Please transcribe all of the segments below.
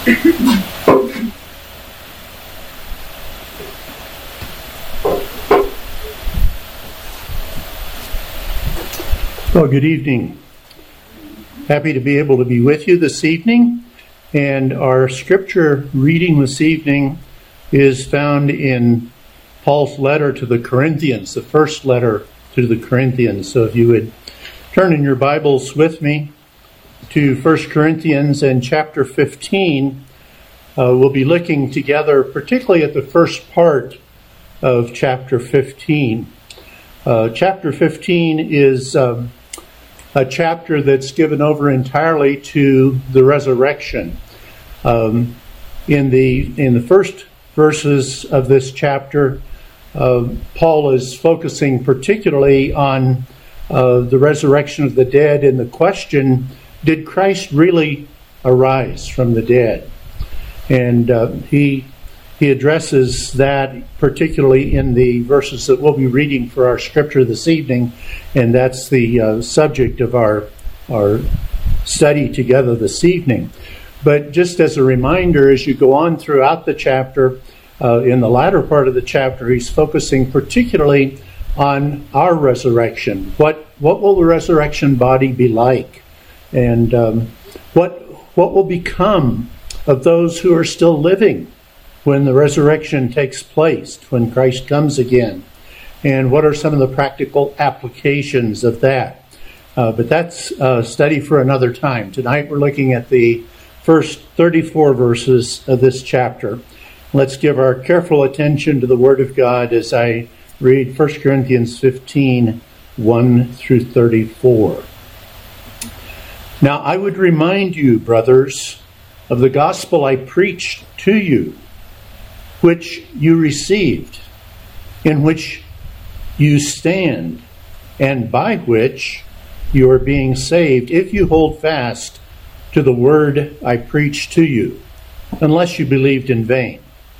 Well, good evening. Happy to be able to be with you this evening. And our scripture reading this evening is found in Paul's letter to the Corinthians, the first letter to the Corinthians. So if you would turn in your Bibles with me to 1 Corinthians and chapter 15, we'll be looking together particularly at the first part of chapter 15. Chapter 15 is a chapter that's given over entirely to the resurrection. In the first verses of this chapter, Paul is focusing particularly on the resurrection of the dead and the question, did Christ really arise from the dead? And he addresses that particularly in the verses that we'll be reading for our scripture this evening, and that's the subject of our study together this evening. But just as a reminder, as you go on throughout the chapter, in the latter part of the chapter, he's focusing particularly on our resurrection. What will the resurrection body be like? And what will become of those who are still living when the resurrection takes place, when Christ comes again? And what are some of the practical applications of that? But that's a study for another time. Tonight we're looking at the first 34 verses of this chapter. Let's give our careful attention to the Word of God as I read 1 Corinthians 15, 1 through 34. Now I would remind you, brothers, of the gospel I preached to you, which you received, in which you stand, and by which you are being saved, if you hold fast to the word I preached to you, unless you believed in vain.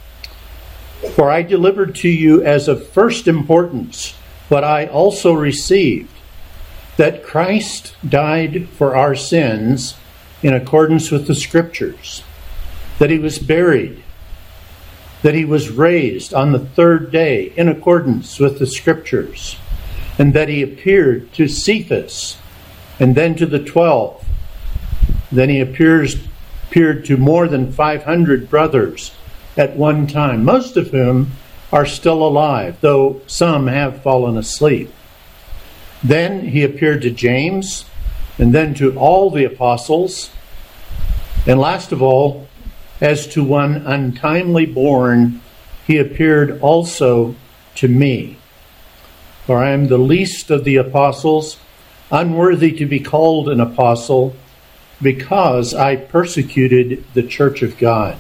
For I delivered to you as of first importance what I also received, that Christ died for our sins in accordance with the Scriptures, that he was buried, that he was raised on the third day in accordance with the Scriptures, and that he appeared to Cephas, and then to the 12. Then he appeared to more than 500 brothers at one time, most of whom are still alive, though some have fallen asleep. Then he appeared to James, and then to all the apostles, and last of all, as to one untimely born, he appeared also to me. For I am the least of the apostles, unworthy to be called an apostle, because I persecuted the church of God.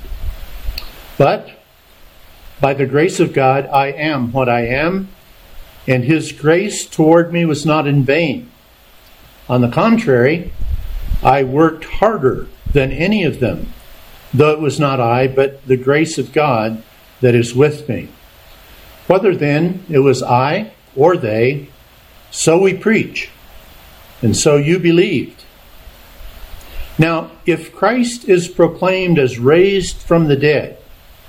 But by the grace of God, I am what I am, and his grace toward me was not in vain. On the contrary, I worked harder than any of them, though it was not I, but the grace of God that is with me. Whether then it was I or they, so we preach, and so you believed. Now, if Christ is proclaimed as raised from the dead,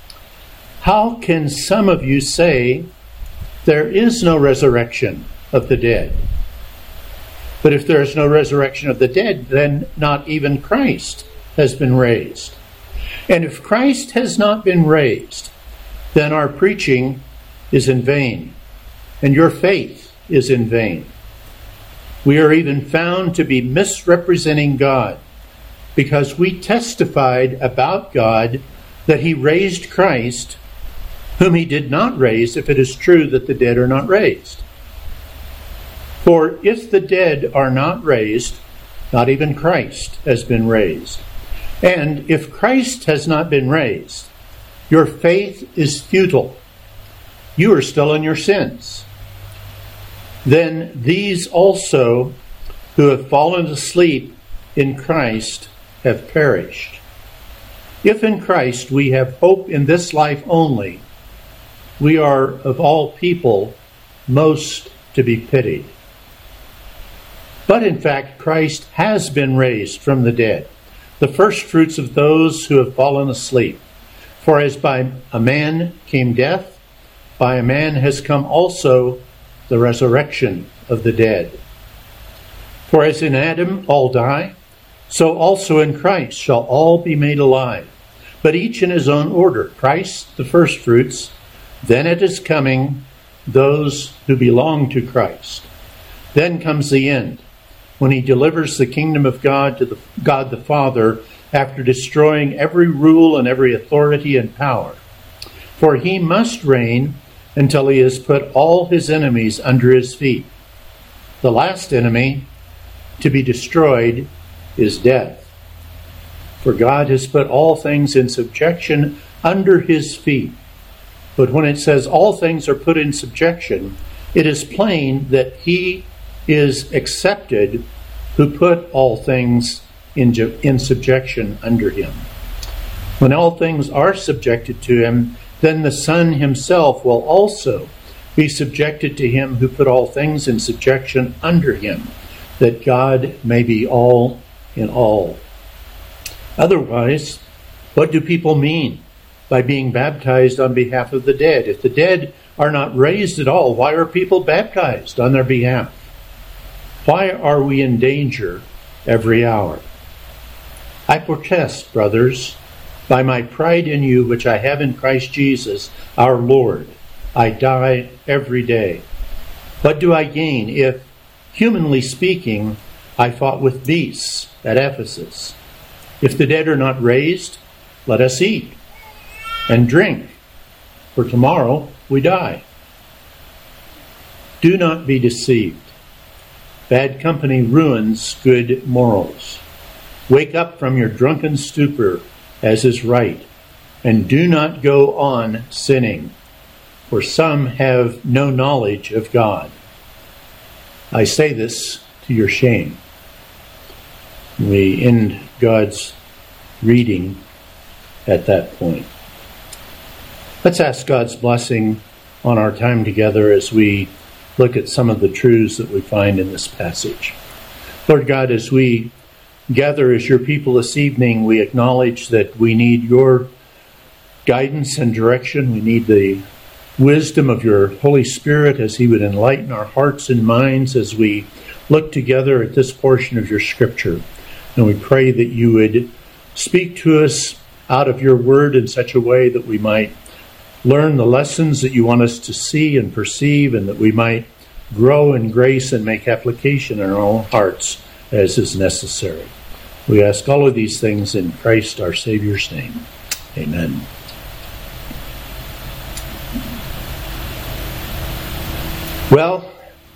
how can some of you say there is no resurrection of the dead? But if there is no resurrection of the dead, then not even Christ has been raised. And if Christ has not been raised, then our preaching is in vain, and your faith is in vain. We are even found to be misrepresenting God, because we testified about God that he raised Christ, whom he did not raise, if it is true that the dead are not raised. For if the dead are not raised, not even Christ has been raised. And if Christ has not been raised, your faith is futile. You are still in your sins. Then these also who have fallen asleep in Christ have perished. If in Christ we have hope in this life only, we are of all people most to be pitied. But in fact, Christ has been raised from the dead, the first fruits of those who have fallen asleep. For as by a man came death, by a man has come also the resurrection of the dead. For as in Adam all die, so also in Christ shall all be made alive, but each in his own order. Christ the first fruits, then at his coming those who belong to Christ. Then comes the end, when he delivers the kingdom of God to God the Father, after destroying every rule and every authority and power. For he must reign until he has put all his enemies under his feet. The last enemy to be destroyed is death. For God has put all things in subjection under his feet. But when it says all things are put in subjection, it is plain that he is accepted who put all things in subjection under him. When all things are subjected to him, then the Son himself will also be subjected to him who put all things in subjection under him, that God may be all in all. Otherwise, what do people mean by being baptized on behalf of the dead? If the dead are not raised at all, why are people baptized on their behalf? Why are we in danger every hour? I protest, brothers, by my pride in you, which I have in Christ Jesus, our Lord, I die every day. What do I gain if, humanly speaking, I fought with beasts at Ephesus? If the dead are not raised, let us eat and drink, for tomorrow we die. Do not be deceived. Bad company ruins good morals. Wake up from your drunken stupor, as is right, and do not go on sinning, for some have no knowledge of God. I say this to your shame. We end God's reading at that point. Let's ask God's blessing on our time together as we look at some of the truths that we find in this passage. Lord God, as we gather as your people this evening, we acknowledge that we need your guidance and direction. We need the wisdom of your Holy Spirit as he would enlighten our hearts and minds as we look together at this portion of your scripture. And we pray that you would speak to us out of your word in such a way that we might learn the lessons that you want us to see and perceive, and that we might grow in grace and make application in our own hearts as is necessary. We ask all of these things in Christ our Savior's name. Amen. Well,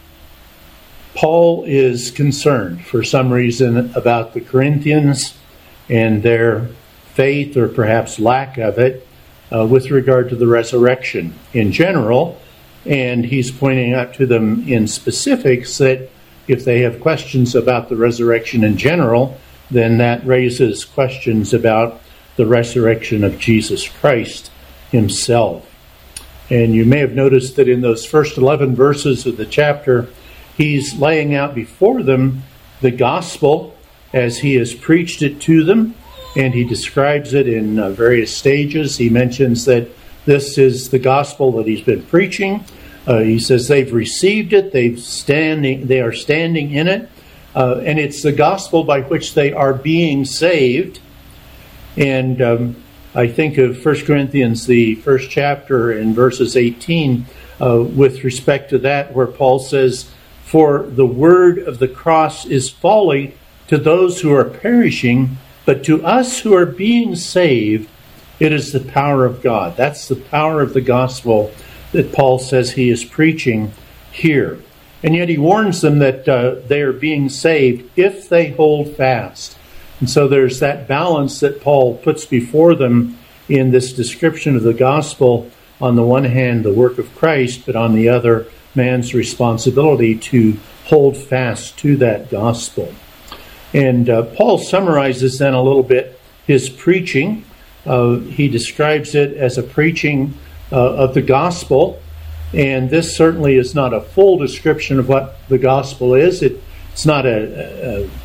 Paul is concerned for some reason about the Corinthians and their faith, or perhaps lack of it, with regard to the resurrection in general. And he's pointing out to them in specifics that if they have questions about the resurrection in general, then that raises questions about the resurrection of Jesus Christ himself. And you may have noticed that in those first 11 verses of the chapter, he's laying out before them the gospel as he has preached it to them, and he describes it in various stages. He mentions that this is the gospel that he's been preaching. He says they've received it, they are standing in it, and it's the gospel by which they are being saved. And I think of 1 Corinthians, the first chapter, in verses 18, with respect to that, where Paul says, "For the word of the cross is folly to those who are perishing, but to us who are being saved, it is the power of God." That's the power of the gospel that Paul says he is preaching here. And yet he warns them that they are being saved if they hold fast. And so there's that balance that Paul puts before them in this description of the gospel. On the one hand, the work of Christ, but on the other, man's responsibility to hold fast to that gospel. And Paul summarizes then a little bit his preaching. He describes it as a preaching of the gospel. And this certainly is not a full description of what the gospel is. It's not a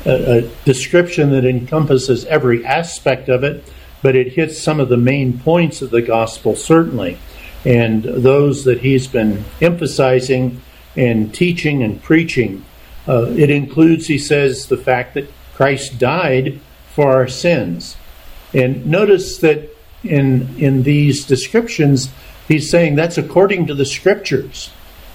a description that encompasses every aspect of it, but it hits some of the main points of the gospel, certainly. And those that he's been emphasizing and teaching and preaching. It includes, he says, the fact that Christ died for our sins. And notice that in these descriptions, he's saying that's according to the Scriptures.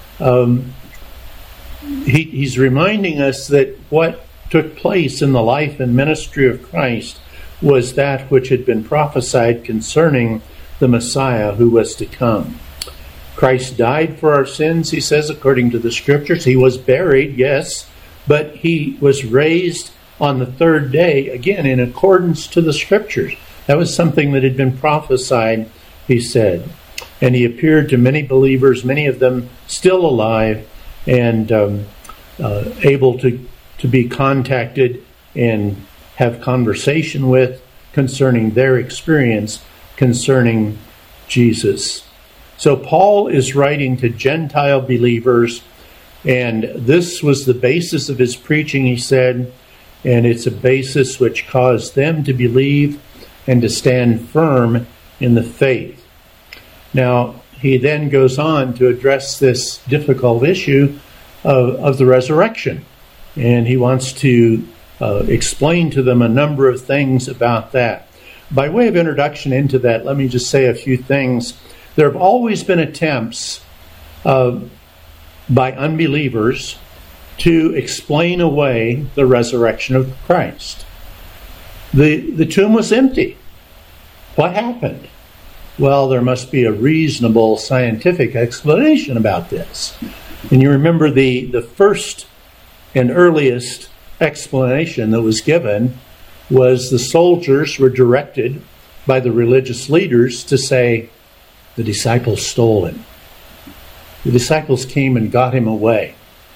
He's reminding us that what took place in the life and ministry of Christ was that which had been prophesied concerning the Messiah who was to come. Christ died for our sins, he says, according to the Scriptures. He was buried, yes, but he was raised on the third day, again, in accordance to the Scriptures. That was something that had been prophesied, he said. And he appeared to many believers, many of them still alive and able to be contacted and have conversation with concerning their experience concerning Jesus. So Paul is writing to Gentile believers, and this was the basis of his preaching, he said, and it's a basis which caused them to believe and to stand firm in the faith. Now, he then goes on to address this difficult issue of the resurrection, and he wants to explain to them a number of things about that. By way of introduction into that, let me just say a few things. There have always been attempts by unbelievers to explain away the resurrection of Christ. The tomb was empty. What happened? Well, there must be a reasonable scientific explanation about this. And you remember the first and earliest explanation that was given was the soldiers were directed by the religious leaders to say, the disciples stole him. The disciples came and got him away.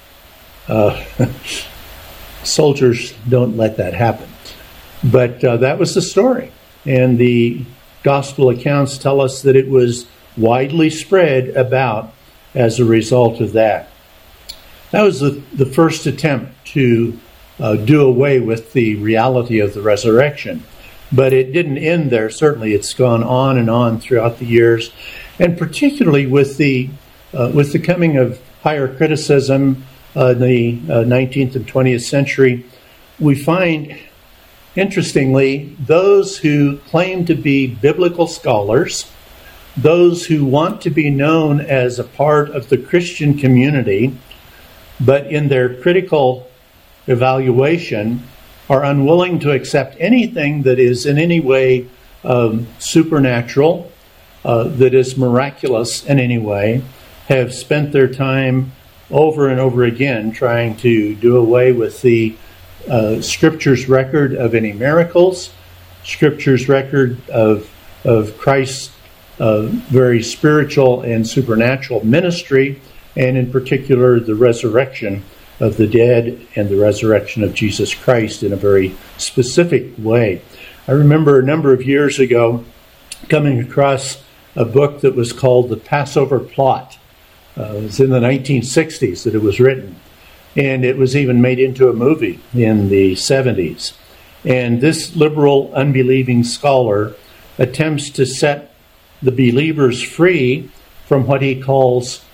Soldiers don't let that happen. But that was the story. And the gospel accounts tell us that it was widely spread about as a result of that. That was the first attempt to do away with the reality of the resurrection. But it didn't end there. Certainly it's gone on and on throughout the years. And particularly with the coming of higher criticism in the 19th and 20th century, we find, interestingly, those who claim to be biblical scholars, those who want to be known as a part of the Christian community, but in their critical evaluation are unwilling to accept anything that is in any way supernatural, that is miraculous in any way, have spent their time over and over again trying to do away with the Scripture's record of any miracles, Scripture's record of Christ's very spiritual and supernatural ministry, and in particular the resurrection of the dead and the resurrection of Jesus Christ in a very specific way. I remember a number of years ago coming across a book that was called The Passover Plot. It was in the 1960s that it was written, and it was even made into a movie in the 70s. And this liberal, unbelieving scholar attempts to set the believers free from what he calls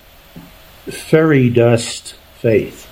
fairy dust faith.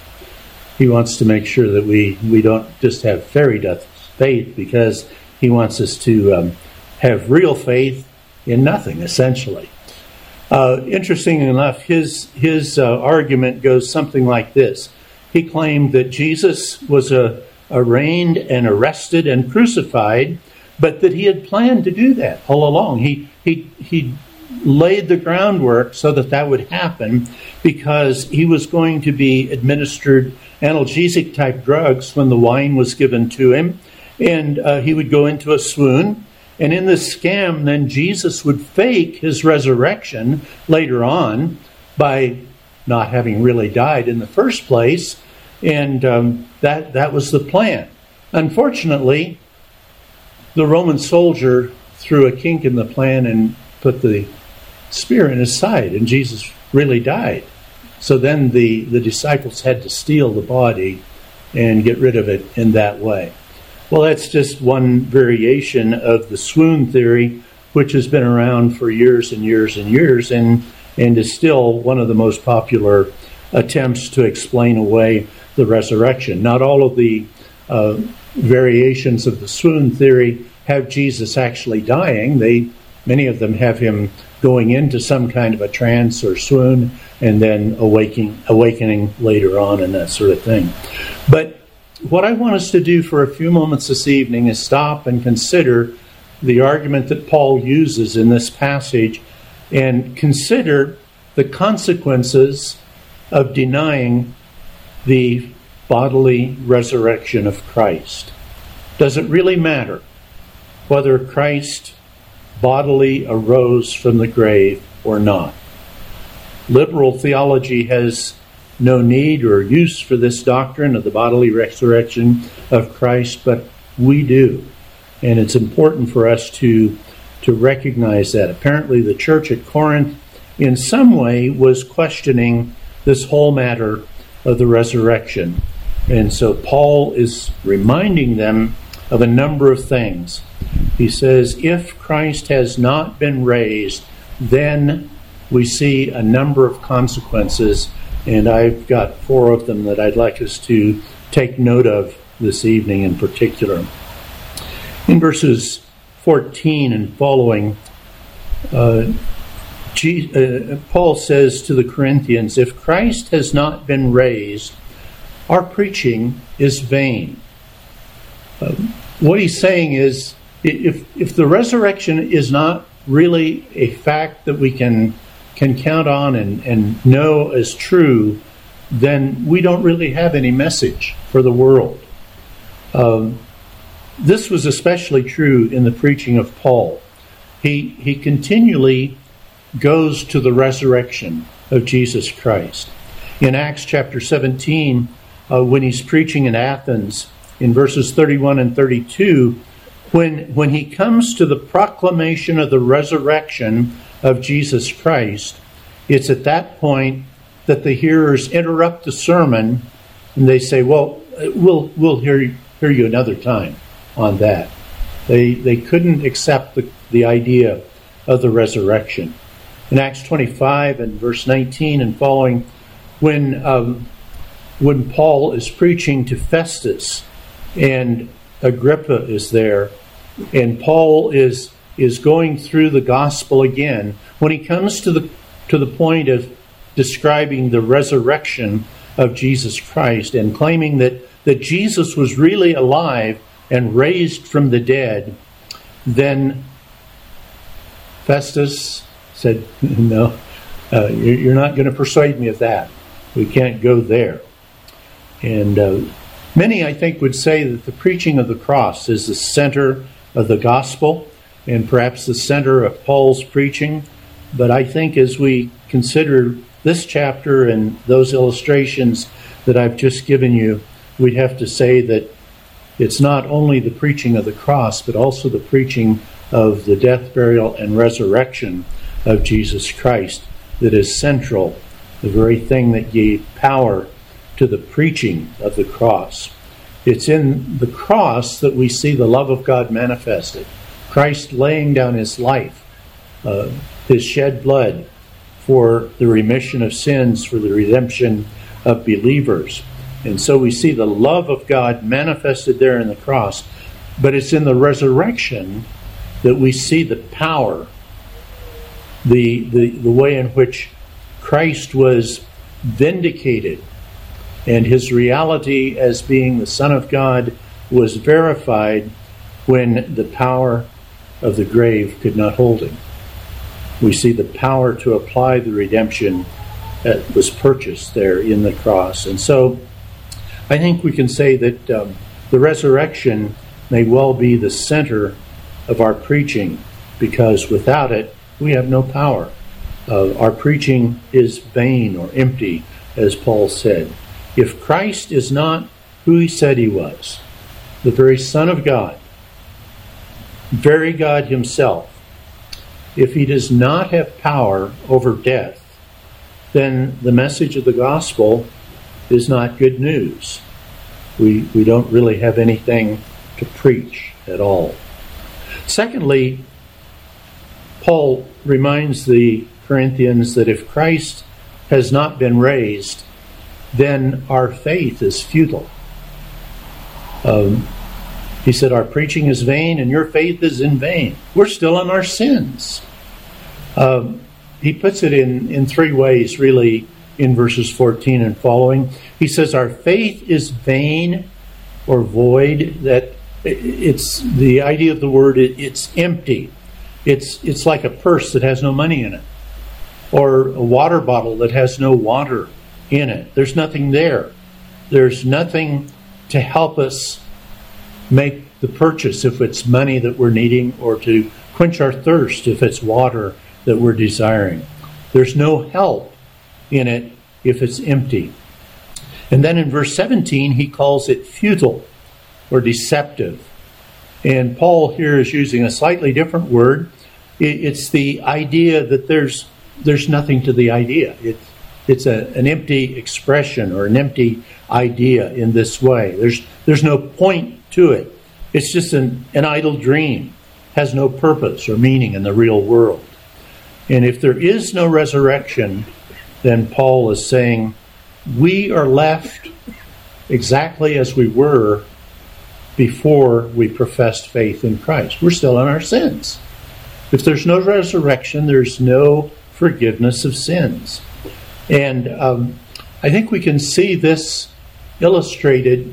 He wants to make sure that we don't just have fairy dust faith, because he wants us to have real faith in nothing, essentially. Interestingly enough, his argument goes something like this. He claimed that Jesus was arraigned and arrested and crucified, but that he had planned to do that all along. He laid the groundwork so that would happen, because he was going to be administered analgesic type drugs when the wine was given to him, and he would go into a swoon. And in this scam, then Jesus would fake his resurrection later on by not having really died in the first place, and that was the plan. Unfortunately, the Roman soldier threw a kink in the plan and put the spear in his side, and Jesus really died. So then the disciples had to steal the body and get rid of it in that way. Well, that's just one variation of the swoon theory, which has been around for years and years and years, and is still one of the most popular attempts to explain away the resurrection. Not all of the variations of the swoon theory have Jesus actually dying. Many of them have him going into some kind of a trance or swoon and then awakening later on and that sort of thing. But what I want us to do for a few moments this evening is stop and consider the argument that Paul uses in this passage and consider the consequences of denying the bodily resurrection of Christ. Does it really matter whether Christ bodily arose from the grave or not? Liberal theology has no need or use for this doctrine of the bodily resurrection of Christ, but we do. And it's important for us to recognize that. Apparently the church at Corinth in some way was questioning this whole matter of the resurrection. And so Paul is reminding them of a number of things. He says, if Christ has not been raised, then we see a number of consequences, and I've got 4 of them that I'd like us to take note of this evening in particular. In verses 14 and following, Paul says to the Corinthians, if Christ has not been raised, our preaching is vain. What he's saying is, if the resurrection is not really a fact that we can count on and know as true, then we don't really have any message for the world. This was especially true in the preaching of Paul. He continually goes to the resurrection of Jesus Christ. In Acts chapter 17, when he's preaching in Athens, in verses 31 and 32, when he comes to the proclamation of the resurrection of Jesus Christ, it's at that point that the hearers interrupt the sermon and they say, well, we'll hear you another time on that. They couldn't accept the idea of the resurrection. In Acts 25 and verse 19 and following, when Paul is preaching to Festus and Agrippa is there, and Paul is going through the gospel again, when he comes to the point of describing the resurrection of Jesus Christ and claiming that Jesus was really alive and raised from the dead, then Festus said, no, you're not going to persuade me of that. We can't go there. And many, I think, would say that the preaching of the cross is the center of the gospel and perhaps the center of Paul's preaching. But I think as we consider this chapter and those illustrations that I've just given you, we'd have to say that it's not only the preaching of the cross, but also the preaching of the death, burial, and resurrection of Jesus Christ that is central, the very thing that gave power to the preaching of the cross. It's in the cross that we see the love of God manifested. Christ laying down his life, his shed blood for the remission of sins, for the redemption of believers. And so we see the love of God manifested there in the cross. But it's in the resurrection that we see the power, the way in which Christ was vindicated and his reality as being the Son of God was verified when the power of the grave could not hold him. We see the power to apply the redemption that was purchased there in the cross. And so I think we can say that the resurrection may well be the center of our preaching, because without it, we have no power. Our preaching is vain or empty, as Paul said. If Christ is not who he said he was, the very Son of God, very God himself, if he does not have power over death, then the message of the gospel is not good news. We don't really have anything to preach at all. Secondly, Paul reminds the Corinthians that if Christ has not been raised, then our faith is futile. He said, our preaching is vain and your faith is in vain. We're still in our sins. He puts it in three ways, really, in verses 14 and following. He says our faith is vain or void. That it's the idea of the word, it's empty. It's like a purse that has no money in it, or a water bottle that has no water in it. There's nothing there. There's nothing to help us make the purchase if it's money that we're needing, or to quench our thirst if it's water that we're desiring. There's no help in it if it's empty. And then in verse 17, he calls it futile or deceptive. And Paul here is using a slightly different word. It's the idea that there's nothing to the idea. It's an empty expression or an empty idea in this way. There's no point to it. It's just an idle dream. Has no purpose or meaning in the real world. And if there is no resurrection, then Paul is saying we are left exactly as we were before we professed faith in Christ. We're still in our sins. If there's no resurrection, there's no forgiveness of sins. And I think we can see this illustrated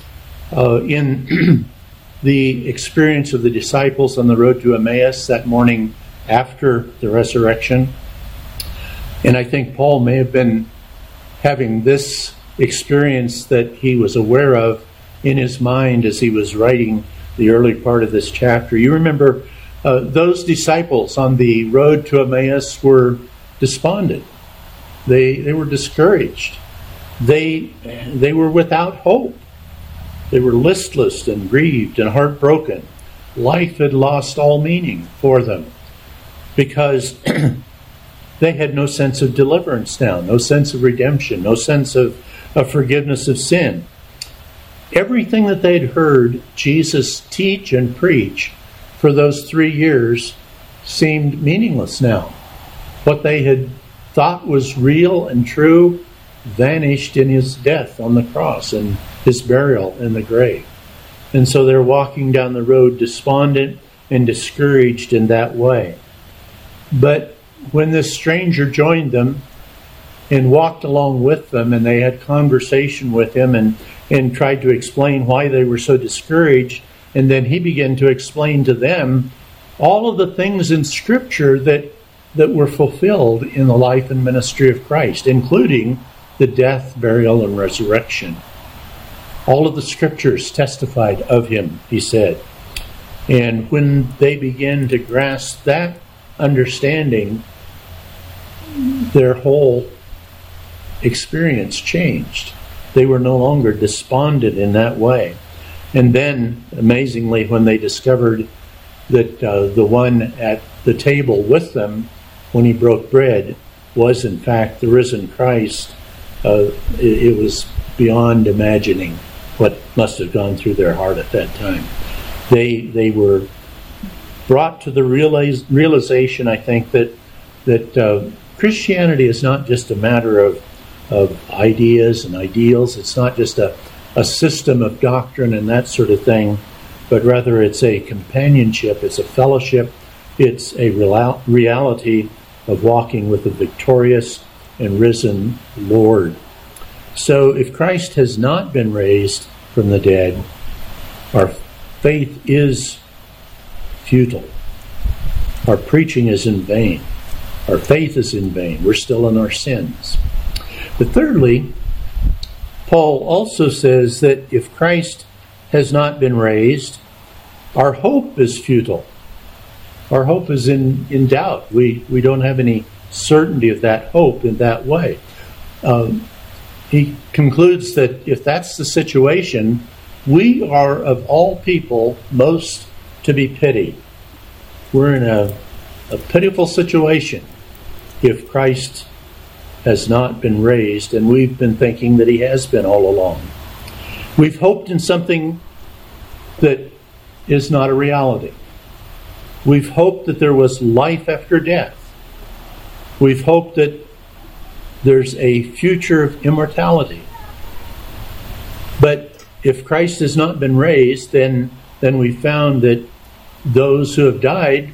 in the experience of the disciples on the road to Emmaus that morning after the resurrection. And I think Paul may have been having this experience that he was aware of in his mind as he was writing the early part of this chapter. You remember those disciples on the road to Emmaus were despondent. They were discouraged. They were without hope. They were listless and grieved and heartbroken. Life had lost all meaning for them because they had no sense of deliverance now, no sense of redemption, no sense of forgiveness of sin. Everything that they'd heard Jesus teach and preach for those 3 years seemed meaningless now. What they had thought was real and true vanished in his death on the cross and his burial in the grave. And so they're walking down the road despondent and discouraged in that way. But when this stranger joined them and walked along with them, and they had conversation with him and tried to explain why they were so discouraged, and then he began to explain to them all of the things in Scripture that were fulfilled in the life and ministry of Christ, including the death, burial, and resurrection. All of the Scriptures testified of him, he said. And when they began to grasp that understanding, their whole experience changed. They were no longer despondent in that way. And then, amazingly, when they discovered that the one at the table with them when he broke bread was in fact the risen Christ, it was beyond imagining what must have gone through their heart at that time. They were brought to the realization, I think, that Christianity is not just a matter of ideas and ideals. It's not just a system of doctrine and that sort of thing, but rather it's a companionship, it's a fellowship, it's a reality of walking with the victorious and risen Lord. So if Christ has not been raised from the dead, our faith is futile. Our preaching is in vain. Our faith is in vain. We're still in our sins. But thirdly, Paul also says that if Christ has not been raised, our hope is futile. Our hope is in doubt. We don't have any certainty of that hope in that way. He concludes that if that's the situation, we are of all people most to be pitied. We're in a pitiful situation if Christ has not been raised, and we've been thinking that he has been all along. We've hoped in something that is not a reality. We've hoped that there was life after death. We've hoped that there's a future of immortality. But if Christ has not been raised, then we found that those who have died,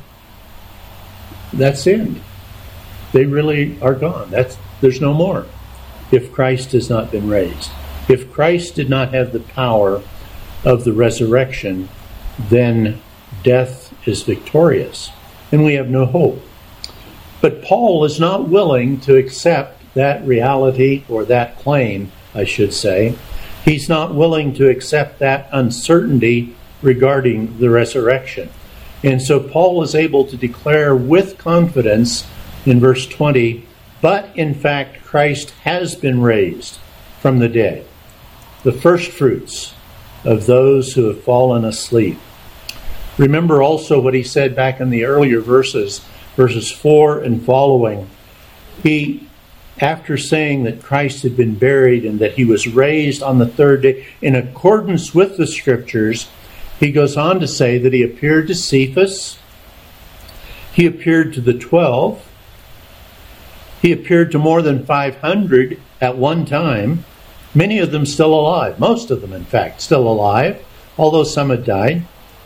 that's it. They really are gone. There's no more if Christ has not been raised. If Christ did not have the power of the resurrection, then death is victorious, and we have no hope. But Paul is not willing to accept that reality, or that claim, I should say. He's not willing to accept that uncertainty regarding the resurrection. And so Paul is able to declare with confidence in verse 20, but in fact Christ has been raised from the dead, the first fruits of those who have fallen asleep. Remember also what he said back in the earlier verses 4 and following. He, after saying that Christ had been buried and that he was raised on the third day, in accordance with the Scriptures, he goes on to say that he appeared to Cephas, he appeared to the 12, he appeared to more than 500 at one time, many of them still alive, most of them, in fact, still alive, although some had died.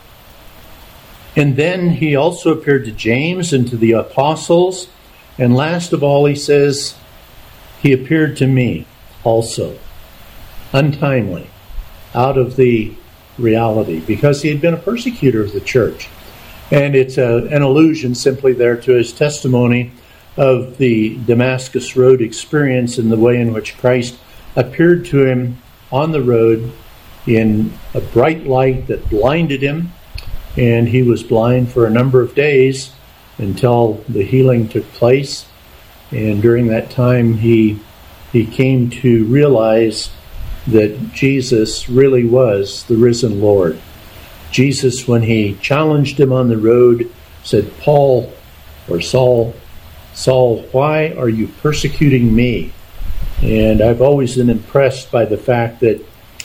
And then he also appeared to James and to the apostles. And last of all, he says, he appeared to me also, untimely, out of the reality, because he had been a persecutor of the church. And it's an allusion simply there to his testimony of the Damascus Road experience and the way in which Christ appeared to him on the road in a bright light that blinded him. And he was blind for a number of days until the healing took place. And during that time, he came to realize that Jesus really was the risen Lord. Jesus, when he challenged him on the road, said, Paul, or Saul, Saul, why are you persecuting me? And I've always been impressed by the fact that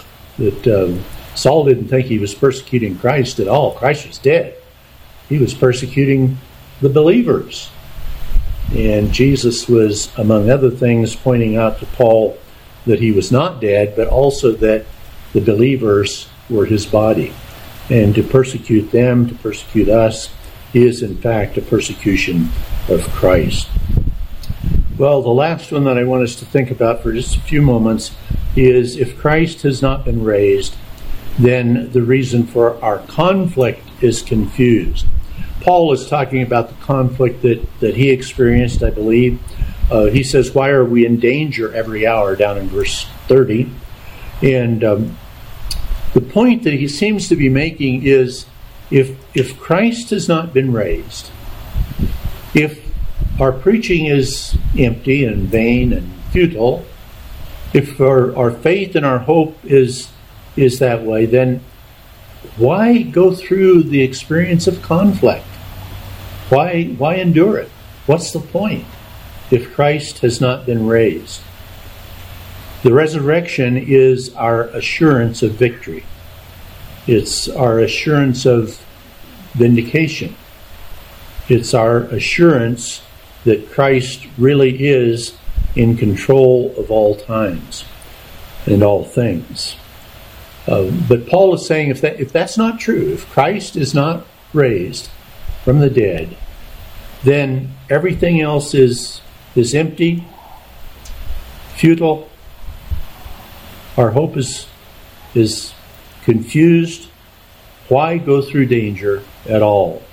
Saul didn't think he was persecuting Christ at all. Christ was dead. He was persecuting the believers. And Jesus was, among other things, pointing out to Paul that he was not dead, but also that the believers were his body. And to persecute them, to persecute us, is in fact a persecution of Christ. Well, the last one that I want us to think about for just a few moments is, if Christ has not been raised, then the reason for our conflict is confused. Paul is talking about the conflict that he experienced, I believe. He says, why are we in danger every hour, down in verse 30. And the point that he seems to be making is, if Christ has not been raised, if our preaching is empty and vain and futile, if our faith and our hope is that way, then why go through the experience of conflict? Why endure it? What's the point if Christ has not been raised? The resurrection is our assurance of victory. It's our assurance of vindication. It's our assurance that Christ really is in control of all times and all things. But Paul is saying, if that's not true, if Christ is not raised from the dead, then everything else is empty, futile. Our hope is confused. Why go through danger at all?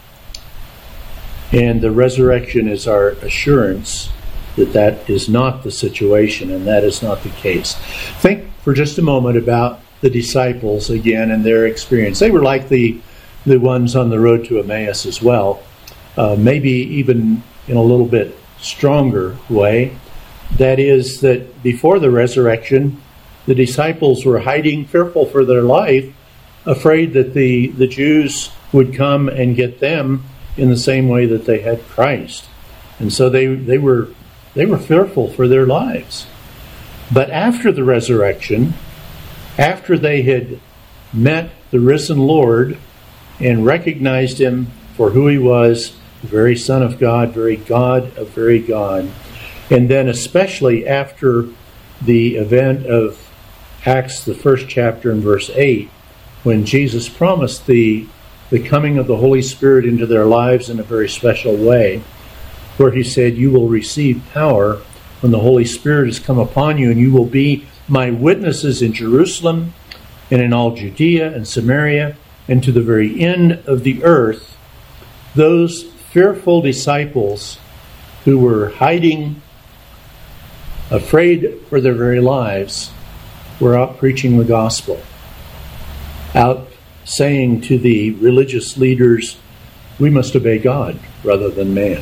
And the resurrection is our assurance that is not the situation, and that is not the case. Think for just a moment about the disciples again and their experience. They were like the ones on the road to Emmaus as well, maybe even in a little bit stronger way. That is, that before the resurrection, the disciples were hiding, fearful for their life, afraid that the Jews would come and get them in the same way that they had Christ. And so they were fearful for their lives. But after the resurrection, after they had met the risen Lord and recognized him for who he was, the very Son of God, very God of very God, and then especially after the event of Acts, the first chapter in verse 8, when Jesus promised the coming of the Holy Spirit into their lives in a very special way, where he said, "You will receive power when the Holy Spirit has come upon you, and you will be my witnesses in Jerusalem and in all Judea and Samaria and to the very end of the earth." Those fearful disciples who were hiding, afraid for their very lives, were out preaching the gospel, out saying to the religious leaders, "We must obey God rather than man.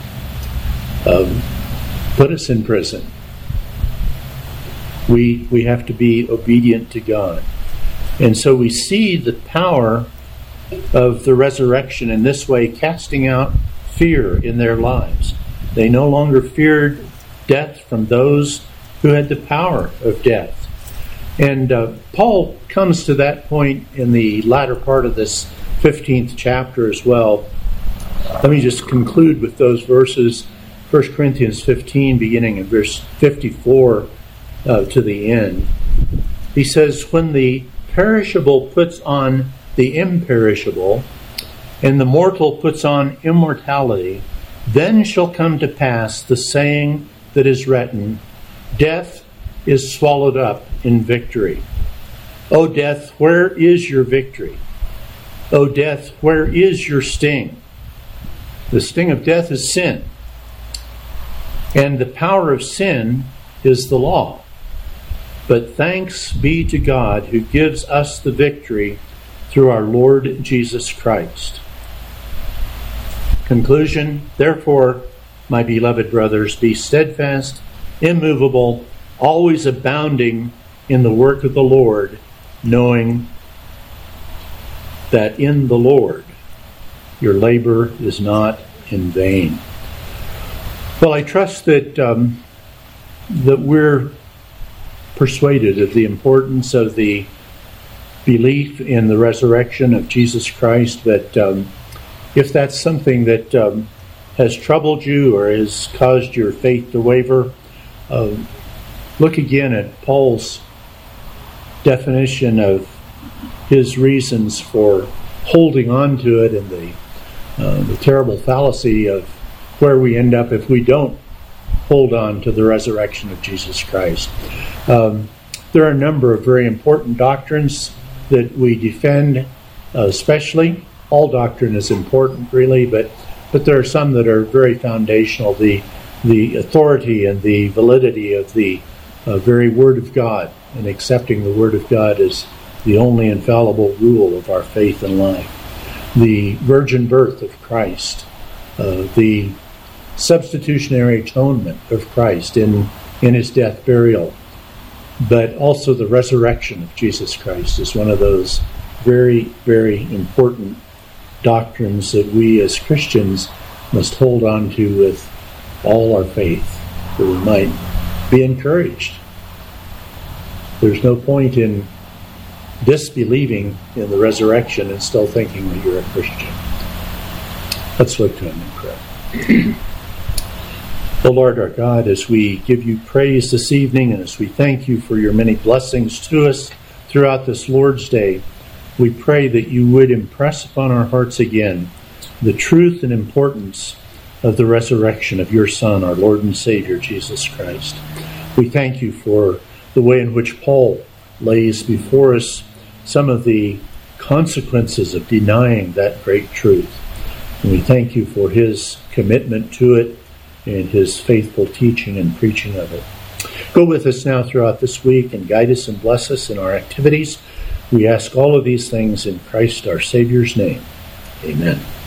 Put us in prison. We have to be obedient to God." And so we see the power of the resurrection in this way, casting out fear in their lives. They no longer feared death from those who had the power of death. And Paul comes to that point in the latter part of this 15th chapter as well. Let me just conclude with those verses, 1 Corinthians 15, beginning in verse 54 to the end. He says, "When the perishable puts on the imperishable, and the mortal puts on immortality, then shall come to pass the saying that is written, Death is swallowed up in victory. O death, where is your victory? O death, where is your sting? The sting of death is sin, and the power of sin is the law. But thanks be to God who gives us the victory through our Lord Jesus Christ." Conclusion, therefore, my beloved brothers, be steadfast, immovable, always abounding in the work of the Lord, knowing that in the Lord your labor is not in vain. Well, I trust that we're persuaded of the importance of the belief in the resurrection of Jesus Christ, but if that's something that has troubled you or has caused your faith to waver, look again at Paul's definition of his reasons for holding on to it, and the terrible fallacy of where we end up if we don't hold on to the resurrection of Jesus Christ. There are a number of very important doctrines that we defend, especially. All doctrine is important, really, but there are some that are very foundational. The authority and the validity of the very Word of God, and accepting the Word of God as the only infallible rule of our faith and life. The virgin birth of Christ, the substitutionary atonement of Christ in his death, burial, but also the resurrection of Jesus Christ is one of those very, very important doctrines that we as Christians must hold on to with all our faith, that we might be encouraged. There's no point in disbelieving in the resurrection and still thinking that you're a Christian. Let's look to him in prayer. O Lord our God, as we give you praise this evening and as we thank you for your many blessings to us throughout this Lord's Day, we pray that you would impress upon our hearts again the truth and importance of the resurrection of your Son, our Lord and Savior, Jesus Christ. We thank you for the way in which Paul lays before us some of the consequences of denying that great truth. And we thank you for his commitment to it and his faithful teaching and preaching of it. Go with us now throughout this week and guide us and bless us in our activities. We ask all of these things in Christ our Savior's name. Amen.